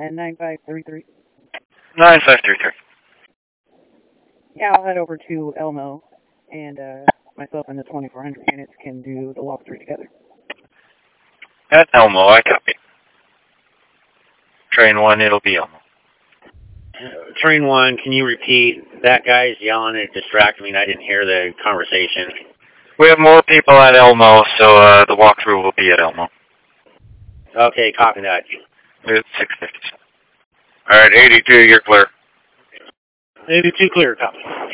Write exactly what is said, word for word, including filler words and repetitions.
and nine five three three. nine five three three. Yeah, I'll head over to Elmo, and uh, myself and the twenty-four hundred units can do the walkthrough together. At Elmo, I copy. Train one, it'll be Elmo. Train one, can you repeat? That guy's yelling, it distracted me, and I didn't hear the conversation. We have more people at Elmo, so uh, the walkthrough will be at Elmo. Okay, copy that. It's six fifty-seven. All right, eighty-two, you're clear. eighty-two clear, copy.